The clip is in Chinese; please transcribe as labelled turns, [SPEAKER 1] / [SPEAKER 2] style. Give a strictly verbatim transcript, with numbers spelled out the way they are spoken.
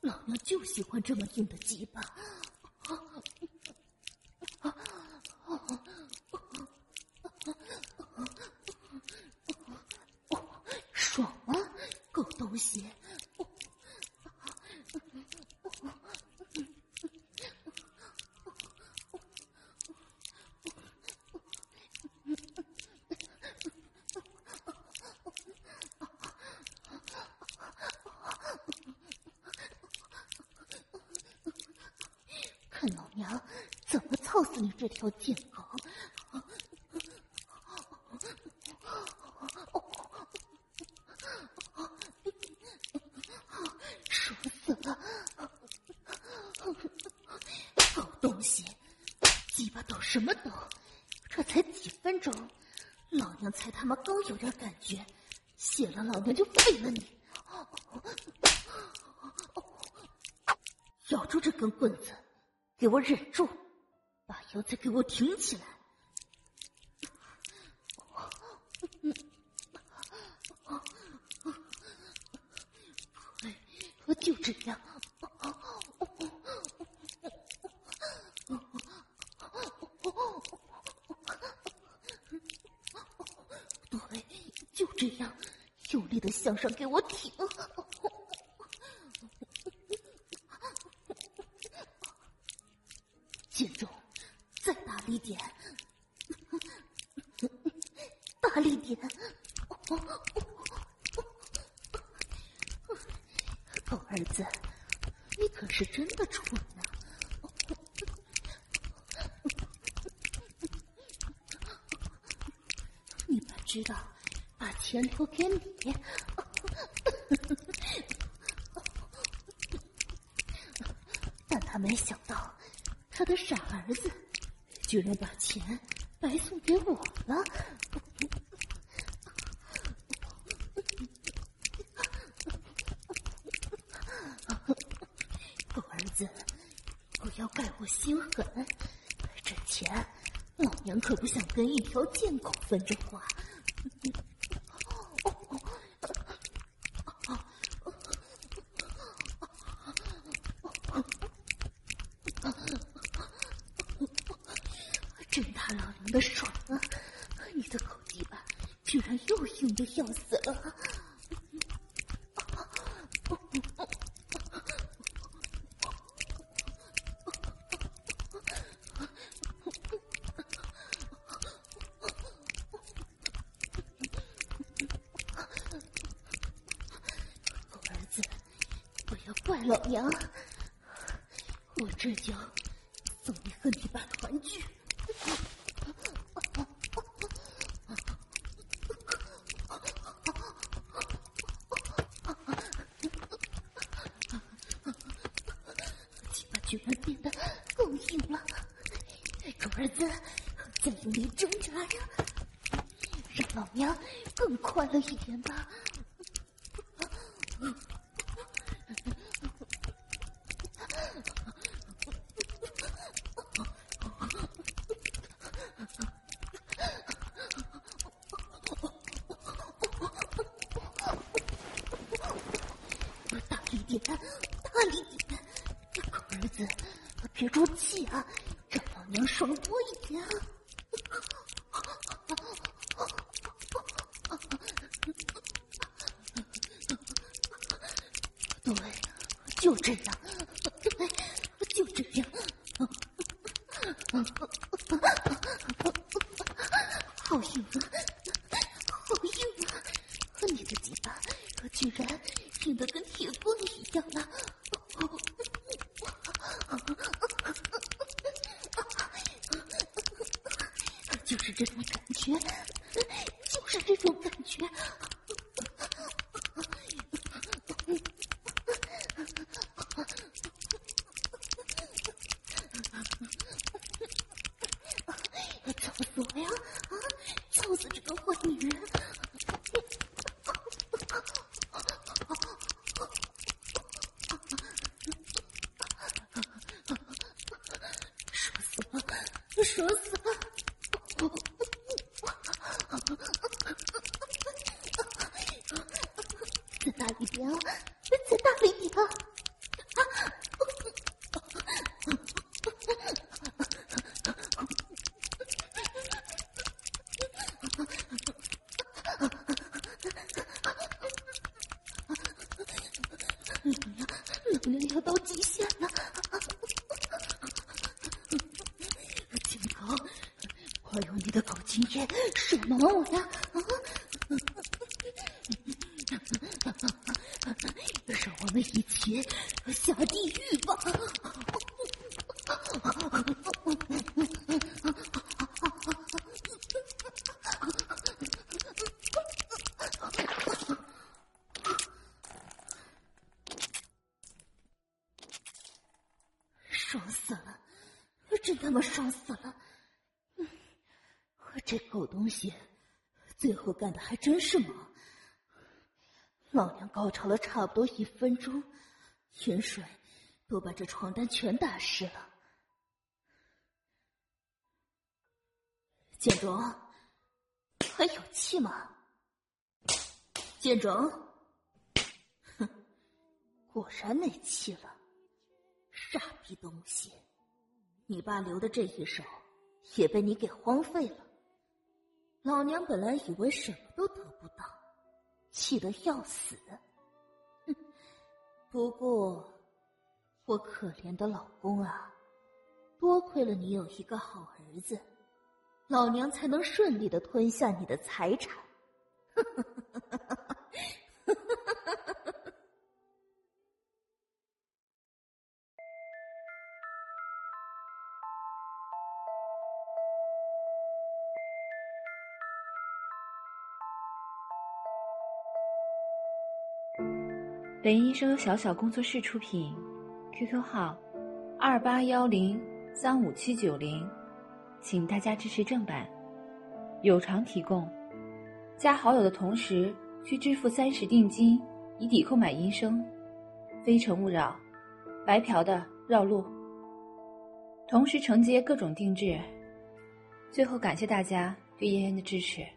[SPEAKER 1] 老娘就喜欢这么硬的鸡巴。爽啊，狗东西！看老娘怎么操死你这条贱狗！爽死了！狗东西，鸡巴抖什么抖？这才几分钟，老娘才他妈刚有点感觉，谢了老娘就废了你！咬住这根棍子，给我忍住，把腰再给我挺起来。我就这样。对，就这样，用力的向上给我挺。建中，再大力点，大力点！狗儿子，你可是真的蠢呐！你爸知道把钱投给你，但他没想到他的傻儿子居然把钱白送给我了。狗儿子，不要怪我心狠，这钱老娘可不想跟一条贱狗分着花。真他老娘的爽啊！你的狗鸡巴居然又硬得要死了！狗儿子，不要怪老娘，我这就送你和你爸团聚。鸡巴居然变得更硬了，狗儿子，再用力挣扎呀，让老娘更快乐一点吧。大力点，大力点！狗儿子，别住气啊，让老娘爽多一点啊！对，就这样，对，就这样。好硬啊，好硬啊！你的鸡巴居然硬得跟铁棍一样啊！就是这种感觉，就是这种感觉。操死我呀！啊，操死这个坏女人！爽死了，爽死了！再大力点啊！再大力点啊！啊！ 老娘，老娘要到极限了！金狗，快用你的狗精液射满我呀！啊！让我们一起下地狱吧！爽死了，真他妈爽死了！嗯，这狗东西最后干的还真是猛。老娘高潮了差不多一分钟，盐水都把这床单全打湿了。建中，还有气吗？建中，哼，果然没气了。傻逼东西，你爸留的这一手也被你给荒废了。老娘本来以为什么都得不到，气得要死。哼，不过我可怜的老公啊，多亏了你有一个好儿子，老娘才能顺利的吞下你的财产。
[SPEAKER 2] 本音声由小小工作室出品 ，Q Q 号二八幺零三五七九零，请大家支持正版，有偿提供。加好友的同时需支付三十定金，以抵购买音声。非诚勿扰，白嫖的绕路。同时承接各种定制。最后感谢大家对嫣嫣的支持。